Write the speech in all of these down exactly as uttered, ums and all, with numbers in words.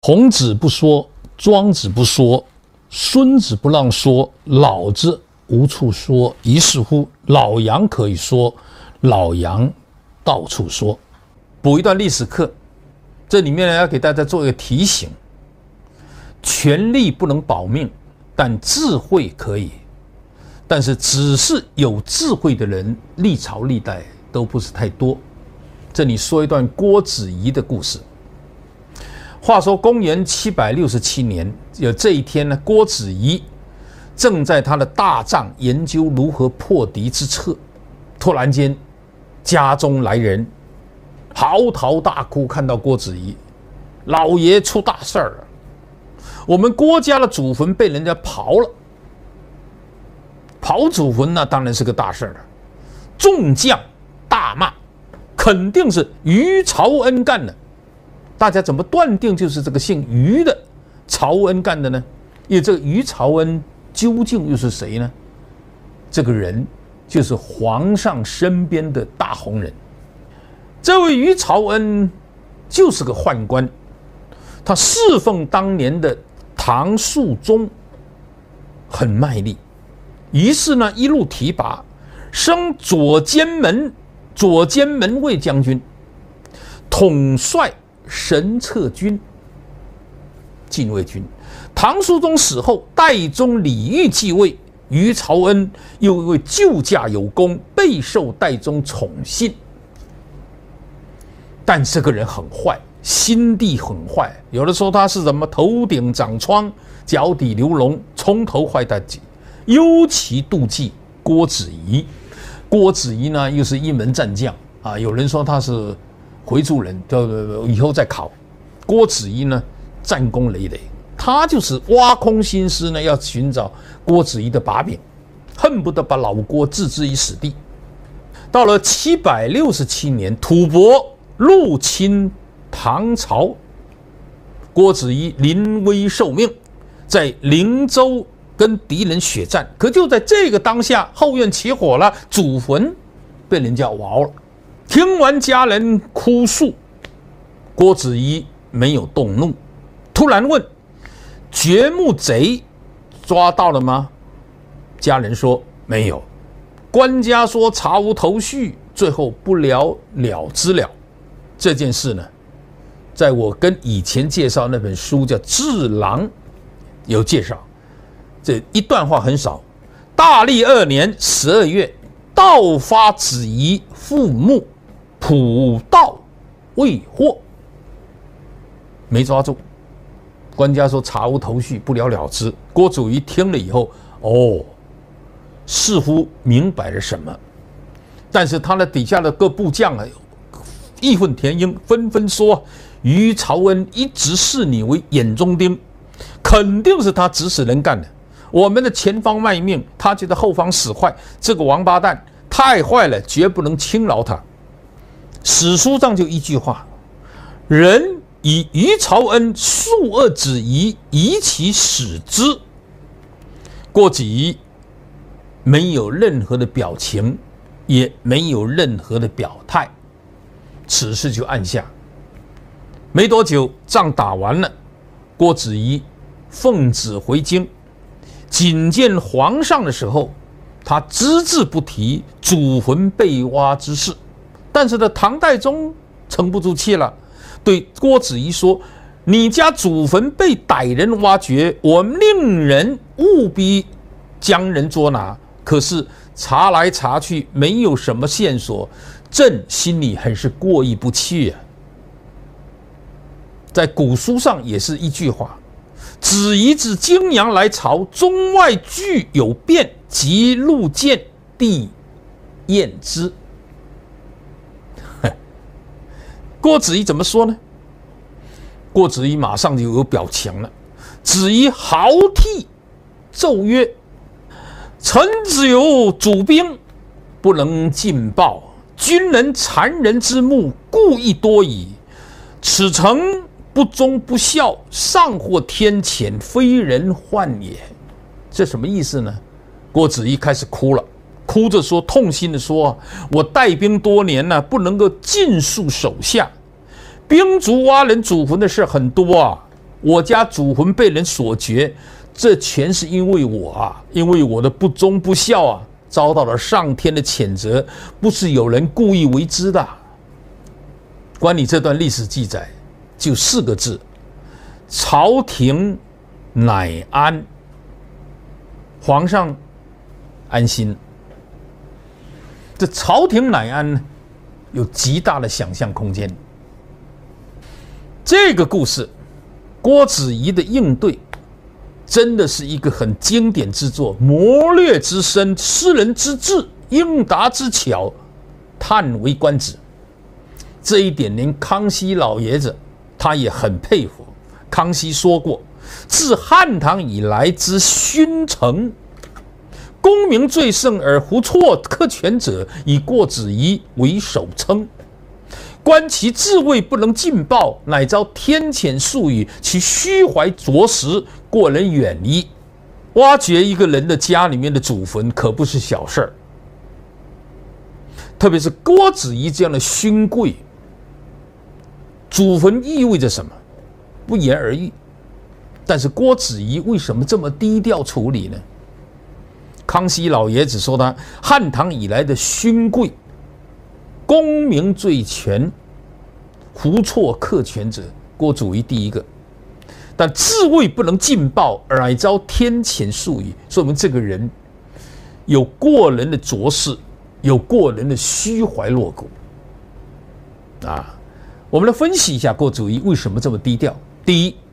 孔子不说，庄子不说，孙子不让说，老子无处说。于是乎，老杨可以说，老杨到处说。补一段历史课，这里面呢要给大家做一个提醒：权力不能保命，但智慧可以。但是，只是有智慧的人，历朝历代都不是太多。这里说一段郭子仪的故事。话说公元七百六十七年，有这一天呢，郭子仪正在他的大帐研究如何破敌之策，突然间家中来人，嚎啕大哭，看到郭子仪，老爷出大事儿了，我们郭家的祖坟被人家刨了。刨祖坟那当然是个大事了，众将大骂，肯定是于朝恩干的。大家怎么断定就是这个姓于的朝恩干的呢？因为这个于朝恩究竟又是谁呢？这个人就是皇上身边的大红人。这位于朝恩就是个宦官，他侍奉当年的唐肃宗很卖力，于是呢一路提拔，升左监门左监门卫将军，统帅神策军、禁卫军。唐肃宗死后，代宗李煜继位，于朝恩又因为救驾有功，备受代宗宠信。但这个人很坏，心地很坏，有的说他是什么头顶长疮，脚底流脓，从头坏到底。尤其妒忌郭子仪。郭子仪呢，又是一门战将啊，有人说他是回族人，以后再考。郭子仪呢，战功累累，他就是挖空心思呢，要寻找郭子仪的把柄，恨不得把老郭置之于死地。到了七百六十七年，吐蕃入侵唐朝，郭子仪临危受命，在灵州跟敌人血战。可就在这个当下，后院起火了，祖坟被人家挖了。听完家人哭诉，郭子仪没有动怒，突然问：掘墓贼抓到了吗？家人说没有。官家说查无头绪，最后不了了之了。这件事呢，在我跟以前介绍那本书叫《智囊》有介绍。这一段话很少。大历二年十二月，盗发子仪复墓，普盗未获，没抓住。官家说查无头绪，不了了之。郭子仪听了以后，哦，似乎明白了什么。但是他的底下的各部将啊，义愤填膺，纷纷说：于朝恩一直视你为眼中钉，肯定是他指使人干的。我们的前方卖命，他觉得后方使坏，这个王八蛋太坏了，绝不能轻饶他。史书上就一句话：人以于朝恩数恶子仪，以其使之。郭子仪没有任何的表情，也没有任何的表态，此事就按下。没多久，仗打完了，郭子仪奉旨回京。觐见皇上的时候，他只字不提祖坟被挖之事。但是呢，唐代宗沉不住气了，对郭子仪说：你家祖坟被歹人挖掘，我们令人务必将人捉拿，可是查来查去没有什么线索，朕心里很是过意不去啊。在古书上也是一句话：子仪自荆阳来朝，中外俱有变，即入见帝验之。郭子仪怎么说呢？郭子仪马上就有表情了。子仪豪涕奏曰：臣只有主兵，不能尽报，军人残忍之目，故意多矣。此诚不忠不孝，上获天谴，非人患也。这什么意思呢？郭子仪开始哭了，哭着说，痛心的说：我带兵多年呢、啊，不能够尽数手下，兵卒挖人祖坟的事很多啊， 我家祖坟被人所掘，这全是因为我啊，因为我的不忠不孝啊，遭到了上天的谴责，不是有人故意为之的。关于这段历史记载，就四个字：朝廷乃安，皇上安心。这朝廷乃安呢，有极大的想象空间。这个故事，郭子仪的应对，真的是一个很经典之作，谋略之深，识人之智，应答之巧，叹为观止。这一点连康熙老爷子他也很佩服。康熙说过，自汉唐以来之勋臣，功名最盛而胡错克权者，以郭子仪为首称。观其智慧不能尽报，乃遭天谴数语，其虚怀着实，过人远离。挖掘一个人的家里面的祖坟，可不是小事儿。特别是郭子仪这样的勋贵，祖坟意味着什么，不言而喻。但是郭子仪为什么这么低调处理呢？康熙老爷子说他汉唐以来的勋贵，功名最全，胡错克权者，郭子仪第一个。但智慧不能尽报，而遭天谴数语，说明这个人有过人的卓识，有过人的虚怀若谷。啊，我们来分析一下郭子仪为什么这么低调。第一，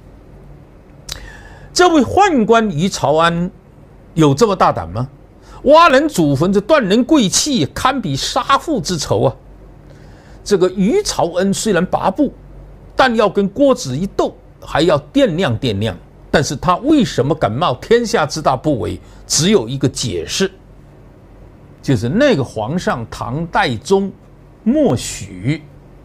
这位宦官于朝安有这么大胆吗？挖人祖坟，这断人贵气，堪比杀父之仇啊！这个于朝恩虽然拔步，但要跟郭子仪斗，还要掂量掂量。但是他为什么敢冒天下之大不韪？只有一个解释，就是那个皇上唐代宗默许。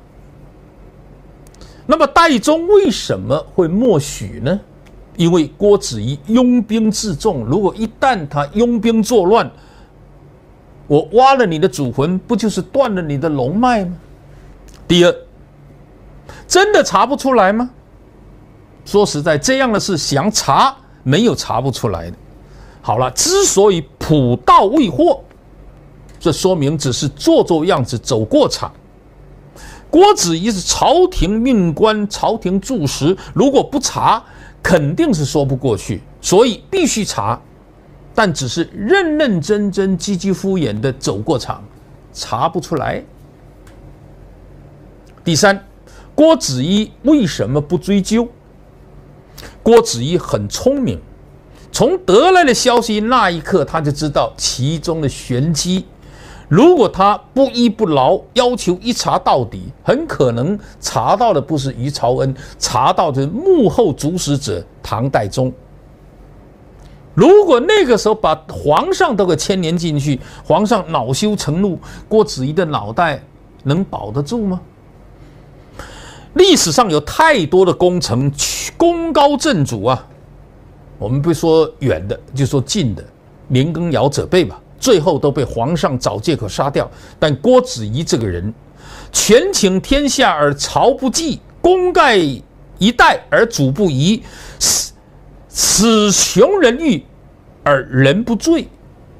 那么代宗为什么会默许呢？因为郭子仪拥兵自重，如果一旦他拥兵作乱，我挖了你的祖坟，不就是断了你的龙脉吗？第二，真的查不出来吗？说实在，这样的事想查，没有查不出来的。好了，之所以普道未获，这说明只是做做样子，走过场。郭子仪是朝廷命官，朝廷柱石，如果不查，肯定是说不过去，所以必须查，但只是认认真真、积极敷衍的走过场，查不出来。第三，郭子仪为什么不追究？郭子仪很聪明，从得来的消息那一刻，他就知道其中的玄机。如果他不依不饶，要求一查到底，很可能查到的不是于朝恩，查到的幕后主使者唐代宗。如果那个时候把皇上都给牵连进去，皇上恼羞成怒，郭子仪的脑袋能保得住吗？历史上有太多的功臣功高震主啊，我们不说远的，就说近的，年羹尧者辈吧。最后都被皇上找借口杀掉。但郭子仪这个人，权倾天下而朝不忌，功盖一代而主不疑，此穷人欲而人不罪。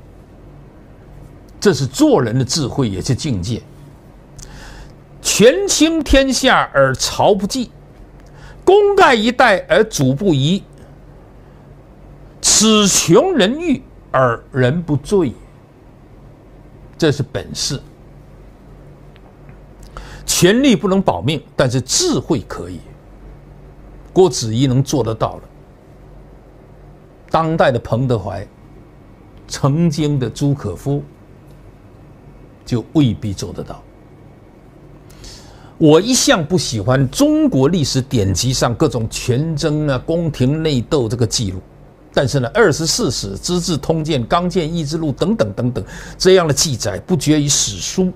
这是做人的智慧，也是境界。权倾天下而朝不忌，功盖一代而主不疑，此穷人欲而人不罪。这是本事。权力不能保命，但是智慧可以。郭子仪能做得到了。当代的彭德怀，曾经的朱可夫，就未必做得到。我一向不喜欢中国历史典籍上各种权争啊、宫廷内斗这个记录。但是呢，二十四史、资治通鉴、刚健异志录等等等等这样的记载不绝于史书。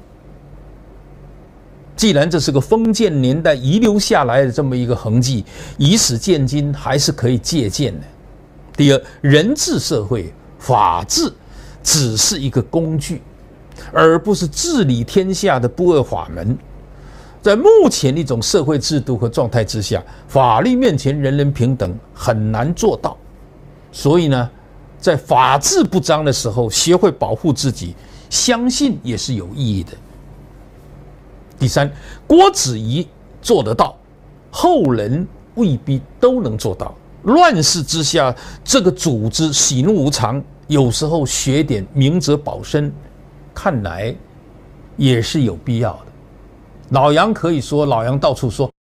既然这是个封建年代遗留下来的这么一个痕迹，以史鉴今还是可以借鉴的。第二，人治社会，法治只是一个工具，而不是治理天下的不二法门。 在目前一种社会制度和状态之下，法律面前人人平等很难做到。所以呢，在法治不彰的时候，学会保护自己，相信也是有意义的。第三，郭子仪做得到，后人未必都能做到。乱世之下，这个组织喜怒无常，有时候学点明哲保身，看来也是有必要的。老杨可以说，老杨到处说，